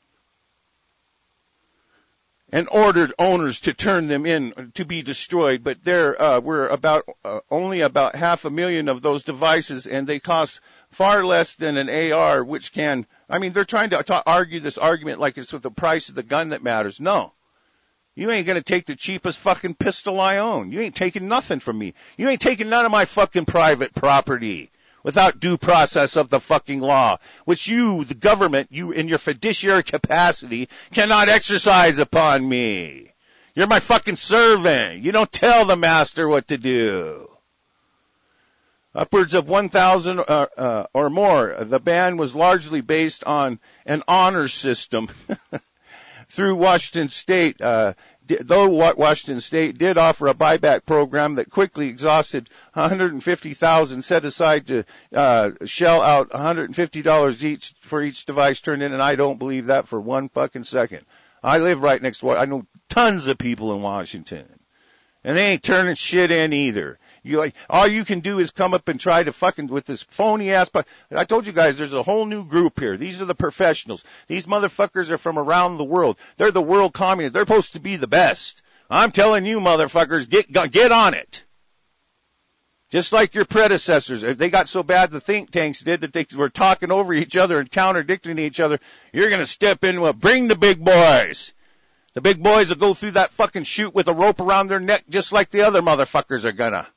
Speaker 7: And ordered owners to turn them in to be destroyed. But there were only about 500,000 of those devices, and they cost far less than an AR, which can, they're trying to argue this argument like it's with the price of the gun that matters. No. You ain't gonna take the cheapest fucking pistol I own. You ain't taking nothing from me. You ain't taking none of my fucking private property without due process of the fucking law, which you, the government, you in your fiduciary capacity, cannot exercise upon me. You're my fucking servant. You don't tell the master what to do. Upwards of 1,000 or more. The ban was largely based on an honor system. Through Washington State, though Washington State did offer a buyback program that quickly exhausted $150,000 set aside to shell out $150 each for each device turned in, and I don't believe that for one fucking second. I live right next door. I know tons of people in Washington, and they ain't turning shit in either. All you can do is come up and try to fucking with this phony ass. I told you guys there's a whole new group here. These are the professionals. These motherfuckers are from around the world. They're the world communists. They're supposed to be the best. I'm telling you, motherfuckers, get on it. Just like your predecessors. If they got so bad the think tanks did that they were talking over each other and contradicting each other, you're going to step in and bring the big boys. The big boys will go through that fucking chute with a rope around their neck just like the other motherfuckers are gonna.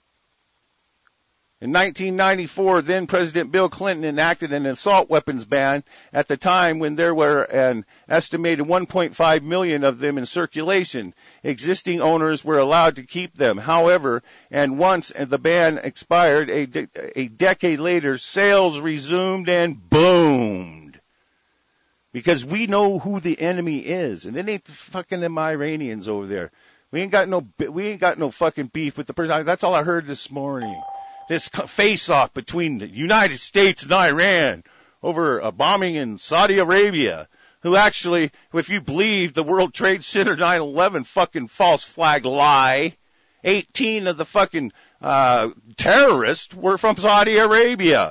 Speaker 7: In 1994, then President Bill Clinton enacted an assault weapons ban at the time when there were an estimated 1.5 million of them in circulation. Existing owners were allowed to keep them. However, and once the ban expired, a decade later, sales resumed and boomed. Because we know who the enemy is, and it ain't the fucking them Iranians over there. We ain't got no fucking beef with the person. That's all I heard this morning. This face-off between the United States and Iran over a bombing in Saudi Arabia, who actually, if you believe the World Trade Center 9/11 fucking false flag lie, 18 of the fucking terrorists were from Saudi Arabia.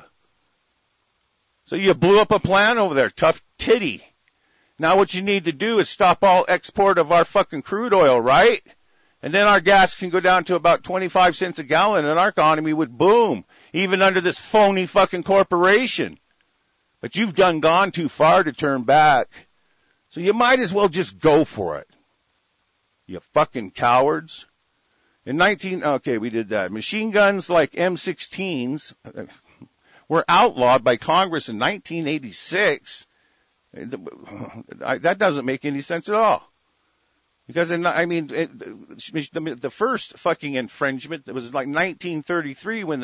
Speaker 7: So you blew up a plant over there, tough titty. Now what you need to do is stop all export of our fucking crude oil, right? And then our gas can go down to about 25 cents a gallon and our economy would boom, even under this phony fucking corporation. But you've gone too far to turn back. So you might as well just go for it. You fucking cowards. We did that. Machine guns like M16s were outlawed by Congress in 1986. That doesn't make any sense at all. Because, the first fucking infringement, it was like 1933 when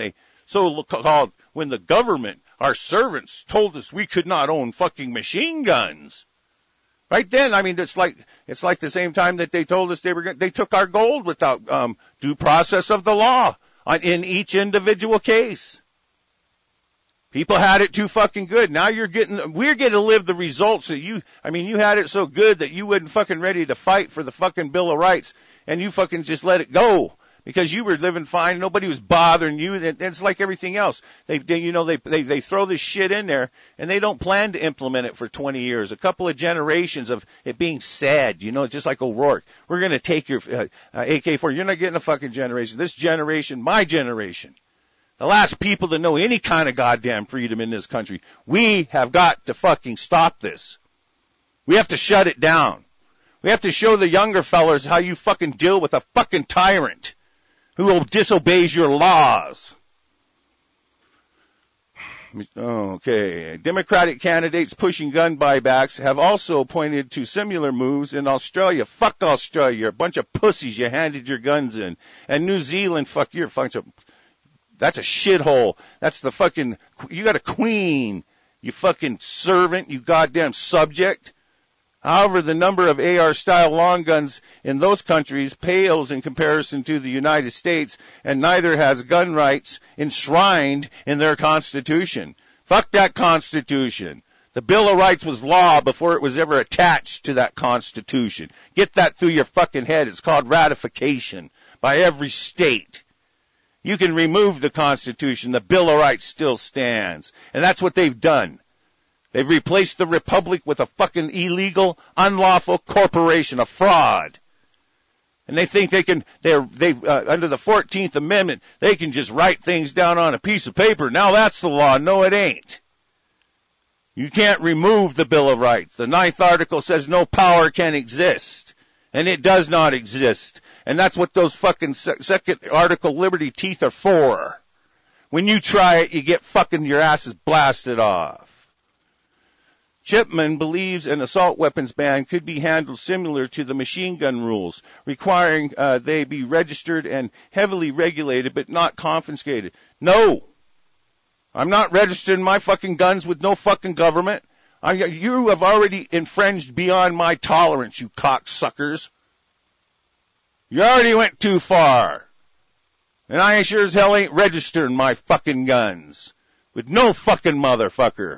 Speaker 7: when the government, our servants, told us we could not own fucking machine guns. Right then, it's like the same time that they told us they took our gold without, due process of the law in each individual case. People had it too fucking good. Now we're getting to live the results that you had it so good that you wasn't fucking ready to fight for the fucking Bill of Rights and you fucking just let it go because you were living fine. Nobody was bothering you. It's like everything else. They throw this shit in there and they don't plan to implement it for 20 years. A couple of generations of it being said, just like O'Rourke. We're going to take your AK-4. You're not getting a fucking generation. This generation, my generation. The last people to know any kind of goddamn freedom in this country. We have got to fucking stop this. We have to shut it down. We have to show the younger fellas how you fucking deal with a fucking tyrant who disobeys your laws. Okay. Democratic candidates pushing gun buybacks have also pointed to similar moves in Australia. Fuck Australia. You're a bunch of pussies. You handed your guns in. And New Zealand, fuck, you're a bunch of... That's a shithole. That's the fucking, you got a queen, you fucking servant, you goddamn subject. However, the number of AR-style long guns in those countries pales in comparison to the United States, and neither has gun rights enshrined in their Constitution. Fuck that Constitution. The Bill of Rights was law before it was ever attached to that Constitution. Get that through your fucking head. It's called ratification by every state. You can remove the Constitution. The Bill of Rights still stands. And that's what they've done. They've replaced the Republic with a fucking illegal, unlawful corporation, a fraud. And they think they can, under the 14th Amendment, they can just write things down on a piece of paper. Now that's the law. No, it ain't. You can't remove the Bill of Rights. The 9th article says no power can exist. And it does not exist. And that's what those fucking second article liberty teeth are for. When you try it, you get fucking your asses blasted off. Chipman believes an assault weapons ban could be handled similar to the machine gun rules, requiring they be registered and heavily regulated but not confiscated. No! I'm not registering my fucking guns with no fucking government. You have already infringed beyond my tolerance, you cocksuckers. You already went too far. And I sure as hell ain't registering my fucking guns with no fucking motherfucker.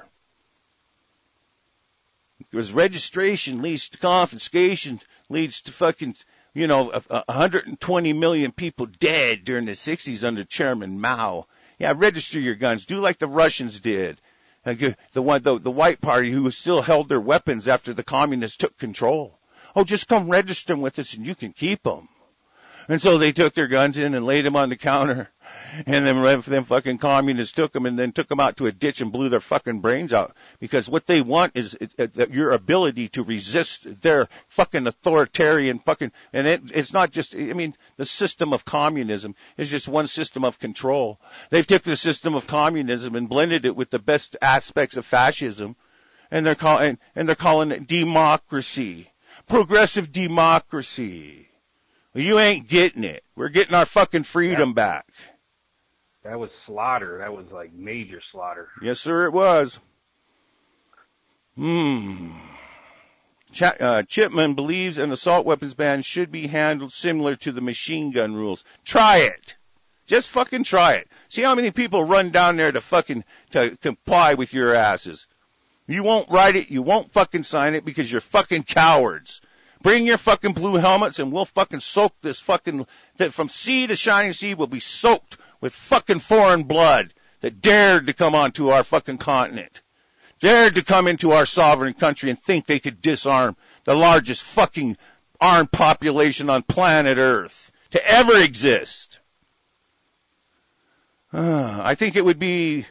Speaker 7: Because registration leads to confiscation, leads to fucking, 120 million people dead during the 60s under Chairman Mao. Yeah, register your guns. Do like the Russians did. The white party who still held their weapons after the communists took control. Oh, just come register them with us and you can keep them. And so they took their guns in and laid them on the counter. And then them fucking communists took them and then took them out to a ditch and blew their fucking brains out. Because what they want is your ability to resist their fucking authoritarian fucking, and it's not just, the system of communism is just one system of control. They've taken the system of communism and blended it with the best aspects of fascism. And they're calling it democracy. Progressive democracy. Well, you ain't getting it. We're getting our fucking freedom back.
Speaker 10: That was slaughter. That was like major slaughter.
Speaker 7: Yes, sir, it was. Chipman believes an assault weapons ban should be handled similar to the machine gun rules. Try it. Just fucking try it. See how many people run down there to comply with your asses. You won't write it. You won't fucking sign it because you're fucking cowards. Bring your fucking blue helmets and we'll fucking soak this fucking, from sea to shining sea will be soaked with fucking foreign blood that dared to come onto our fucking continent. Dared to come into our sovereign country and think they could disarm the largest fucking armed population on planet Earth to ever exist. I think it would be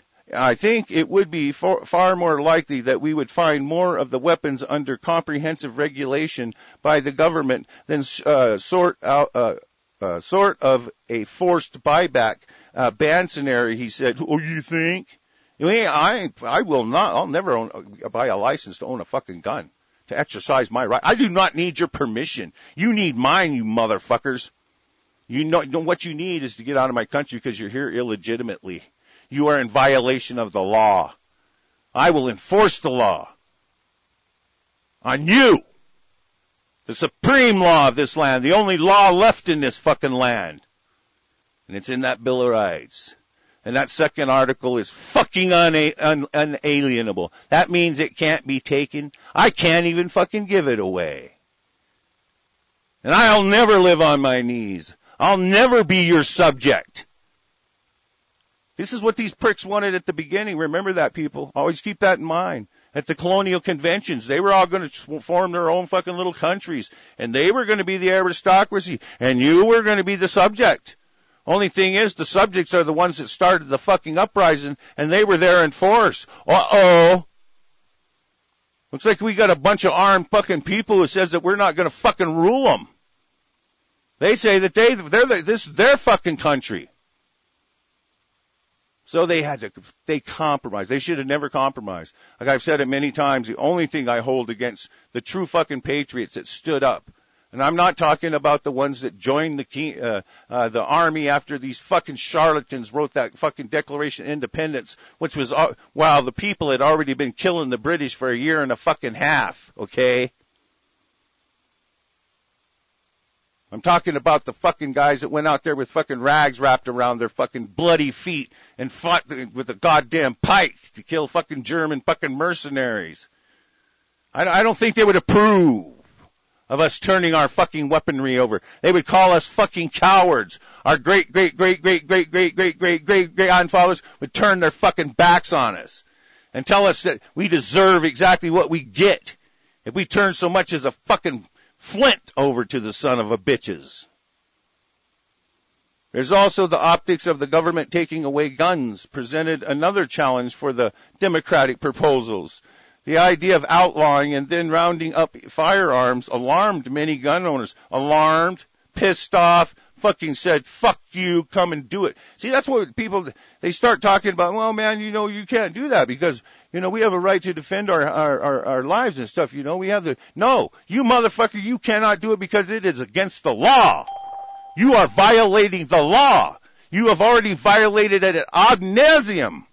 Speaker 7: far more likely that we would find more of the weapons under comprehensive regulation by the government than sort of a forced buyback ban scenario, he said. Oh, you think? I will not. I'll never buy a license to own a fucking gun, to exercise my right. I do not need your permission. You need mine, you motherfuckers. You know what you need is to get out of my country because you're here illegitimately. You are in violation of the law. I will enforce the law on you. The supreme law of this land, the only law left in this fucking land. And it's in that Bill of Rights. And that second article is fucking unalienable. That means it can't be taken. I can't even fucking give it away. And I'll never live on my knees. I'll never be your subject. This is what these pricks wanted at the beginning. Remember that, people. Always keep that in mind. At the colonial conventions, they were all going to form their own fucking little countries. And they were going to be the aristocracy. And you were going to be the subject. Only thing is, the subjects are the ones that started the fucking uprising, and they were there in force. Uh-oh. Looks like we got a bunch of armed fucking people who says that we're not going to fucking rule them. They say that this is their fucking country. So they compromised. They should have never compromised. Like I've said it many times, the only thing I hold against the true fucking patriots that stood up And I'm not talking about the ones that joined the army after these fucking charlatans wrote that fucking Declaration of Independence, which was while the people had already been killing the British for a year and a fucking half, okay? I'm talking about the fucking guys that went out there with fucking rags wrapped around their fucking bloody feet and fought with a goddamn pike to kill fucking German fucking mercenaries. I don't think they would approve of us turning our fucking weaponry over. They would call us fucking cowards. Our great grandfathers would turn their fucking backs on us and tell us that we deserve exactly what we get if we turn so much as a fucking flint over to the son of a bitches. There's also the optics of the government taking away guns presented another challenge for the Democratic proposals. The idea of outlawing and then rounding up firearms alarmed many gun owners. Alarmed, pissed off, fucking said, fuck you, come and do it. See, that's what people, they start talking about, well, man, you can't do that because, we have a right to defend our lives and stuff, we have the, no, you motherfucker, you cannot do it because it is against the law. You are violating the law. You have already violated it ad nauseum.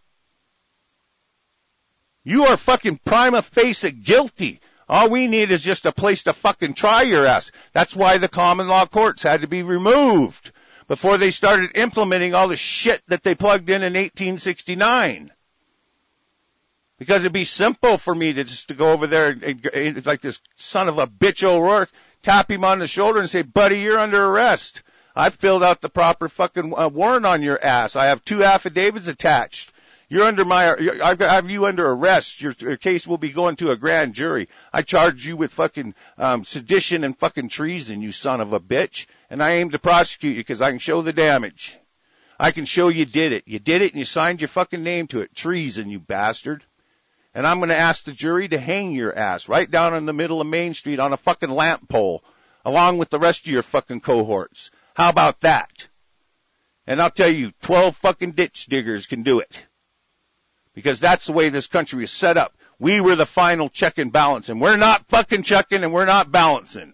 Speaker 7: You are fucking prima facie guilty. All we need is just a place to fucking try your ass. That's why the common law courts had to be removed before they started implementing all the shit that they plugged in 1869. Because it'd be simple for me to just to go over there and like this son of a bitch O'Rourke, tap him on the shoulder and say, buddy, you're under arrest. I've filled out the proper fucking warrant on your ass. I have 2 affidavits attached. You're under I have you under arrest. Your case will be going to a grand jury. I charge you with fucking, sedition and fucking treason, you son of a bitch. And I aim to prosecute you because I can show the damage. I can show you did it. You did it and you signed your fucking name to it. Treason, you bastard. And I'm gonna ask the jury to hang your ass right down in the middle of Main Street on a fucking lamp pole, along with the rest of your fucking cohorts. How about that? And I'll tell you, 12 fucking ditch diggers can do it. Because that's the way this country is set up. We were the final check and balance, and we're not fucking checking and we're not balancing.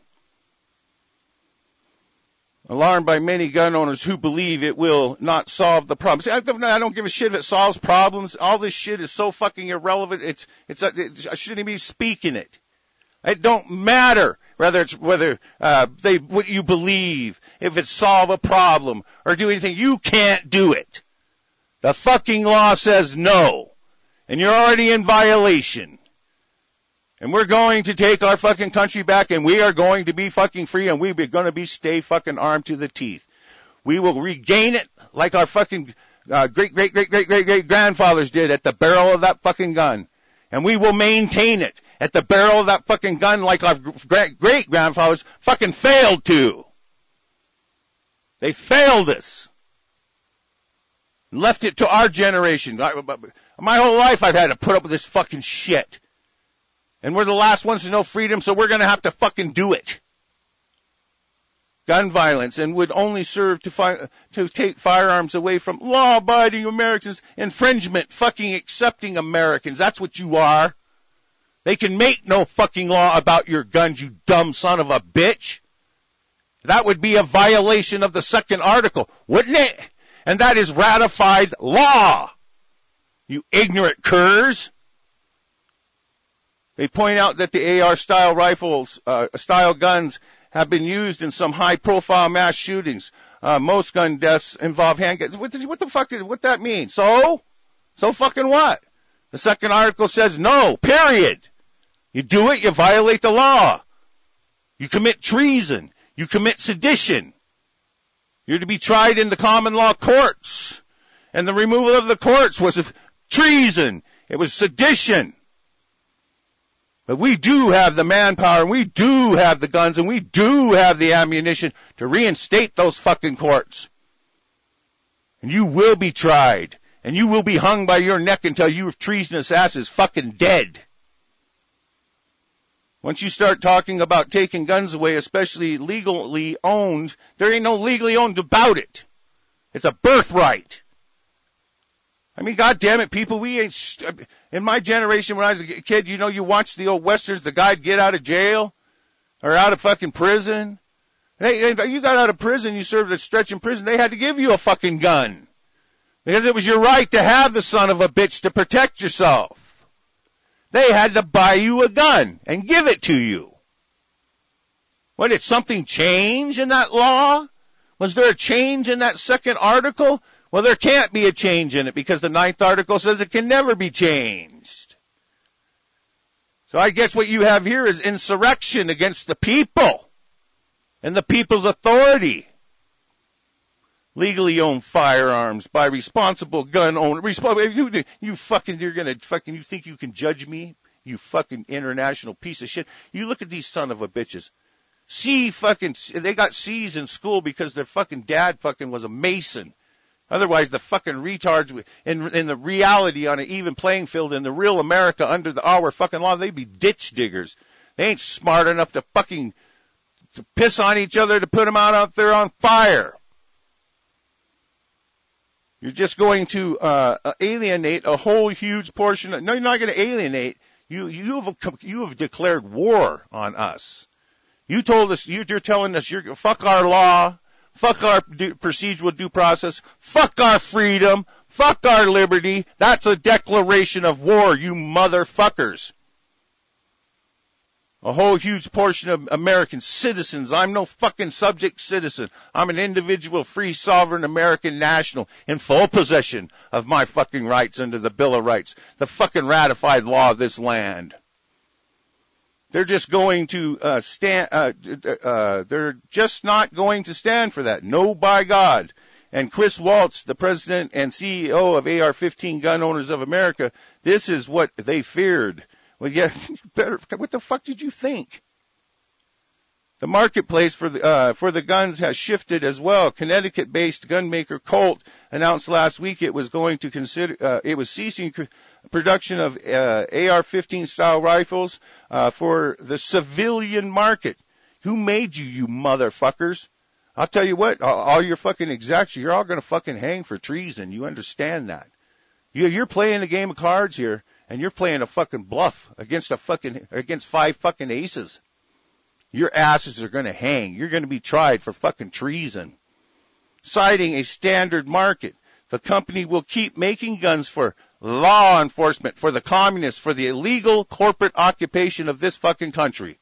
Speaker 7: Alarmed by many gun owners who believe it will not solve the problem. See, I don't give a shit if it solves problems. All this shit is so fucking irrelevant. I shouldn't be speaking it. It don't matter whether what you believe, if it solve a problem or do anything. You can't do it. The fucking law says no. And you're already in violation. And we're going to take our fucking country back and we are going to be fucking free and we're going to stay fucking armed to the teeth. We will regain it like our fucking great grandfathers did at the barrel of that fucking gun. And we will maintain it at the barrel of that fucking gun like our great grandfathers fucking failed to. They failed us. Left it to our generation. My whole life I've had to put up with this fucking shit. And we're the last ones to know freedom, so we're gonna have to fucking do it. Gun violence and would only serve to take firearms away from law-abiding Americans, infringement, fucking accepting Americans. That's what you are. They can make no fucking law about your guns, you dumb son of a bitch. That would be a violation of the second article, wouldn't it? And that is ratified law. You ignorant curs. They point out that the AR style rifles, style guns have been used in some high profile mass shootings. Most gun deaths involve handguns. What the fuck what that mean? So fucking what? The second article says no, period. You do it, you violate the law. You commit treason. You commit sedition. You're to be tried in the common law courts. And the removal of the courts was treason. It was sedition. But we do have the manpower, and we do have the guns, and we do have the ammunition to reinstate those fucking courts. And you will be tried. And you will be hung by your neck until your treasonous ass is fucking dead. Once you start talking about taking guns away, especially legally owned, there ain't no legally owned about it. It's a birthright. I mean, goddamn it, people, we ain't, in my generation when I was a kid, you watch the old westerns, the guy'd get out of jail, or out of fucking prison. Hey, you got out of prison, you served a stretch in prison, they had to give you a fucking gun. Because it was your right to have the son of a bitch to protect yourself. They had to buy you a gun and give it to you. What, did something change in that law? Was there a change in that second article? Well, there can't be a change in it because the 9th article says it can never be changed. So I guess what you have here is insurrection against the people and the people's authority. Legally owned firearms by responsible gun owners. You think you can judge me? You fucking international piece of shit. You look at these son of a bitches. They got C's in school because their fucking dad fucking was a Mason. Otherwise, the fucking retards in the reality on an even playing field in the real America under our fucking law, they'd be ditch diggers. They ain't smart enough to piss on each other to put them out there on fire. You're just going to alienate a whole huge portion. No, you're not going to alienate. You have declared war on us. You told us, you're telling us fuck our law, fuck our procedural due process, fuck our freedom, fuck our liberty. That's a declaration of war, you motherfuckers. A whole huge portion of American citizens. I'm no fucking subject citizen. I'm an individual, free, sovereign American national in full possession of my fucking rights under the Bill of Rights, the fucking ratified law of this land. They're just going to they're just not going to stand for that. No, by God. And Chris Waltz, the president and CEO of AR-15 Gun Owners of America, this is what they feared. Well, yeah, what the fuck did you think? The marketplace for the guns has shifted as well. Connecticut-based gun maker Colt announced last week it was going to it was ceasing production of AR-15 style rifles for the civilian market. Who made you motherfuckers? I'll tell you what, all your fucking execs, you're all going to fucking hang for treason. You understand that? You're playing a game of cards here. And you're playing a fucking bluff against 5 fucking aces. Your asses are going to hang. You're going to be tried for fucking treason. Citing a standard market, the company will keep making guns for law enforcement, for the communists, for the illegal corporate occupation of this fucking country,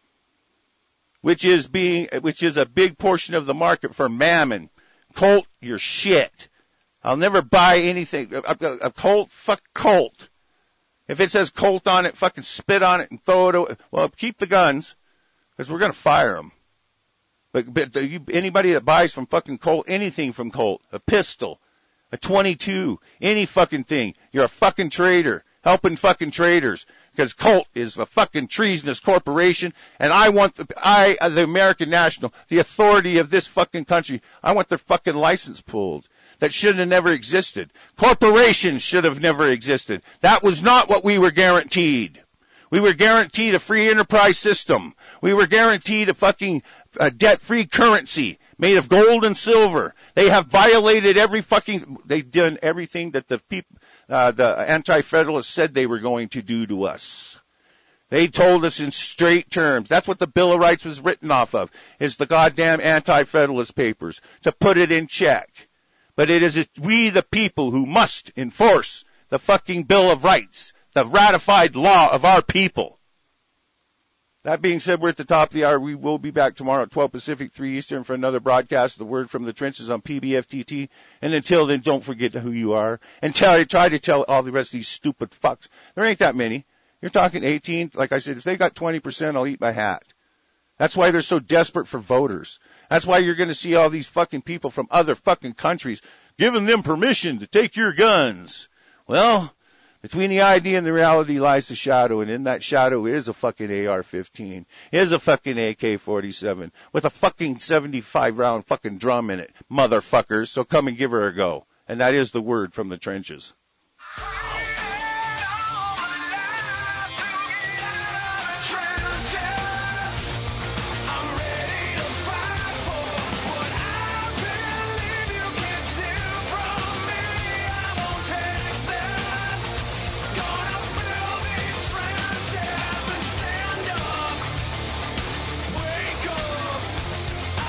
Speaker 7: which is a big portion of the market for mammon. Colt, you're shit. I'll never buy anything. A Colt, fuck Colt. If it says Colt on it, fucking spit on it and throw it away. Well, keep the guns, because we're going to fire them. But anybody that buys from fucking Colt, anything from Colt, a pistol, a .22, any fucking thing, you're a fucking traitor, helping fucking traitors, because Colt is a fucking treasonous corporation, and I want the American national, the authority of this fucking country, I want their fucking license pulled. That should have never existed. Corporations should have never existed. That was not what we were guaranteed. We were guaranteed a free enterprise system. We were guaranteed a fucking debt-free currency made of gold and silver. They have violated they've done everything that the anti-federalists said they were going to do to us. They told us in straight terms. That's what the Bill of Rights was written off of, is the goddamn anti-federalist papers, to put it in check. But it is we the people who must enforce the fucking Bill of Rights, the ratified law of our people. That being said, we're at the top of the hour. We will be back tomorrow at 12 Pacific, 3 Eastern for another broadcast of the Word from the Trenches on PBFTT. And until then, don't forget who you are. And try to tell all the rest of these stupid fucks. There ain't that many. You're talking 18. Like I said, if they got 20%, I'll eat my hat. That's why they're so desperate for voters. That's why you're going to see all these fucking people from other fucking countries giving them permission to take your guns. Well, between the idea and the reality lies the shadow, and in that shadow is a fucking AR-15, is a fucking AK-47 with a fucking 75-round fucking drum in it, motherfuckers. So come and give her a go. And that is the Word from the Trenches.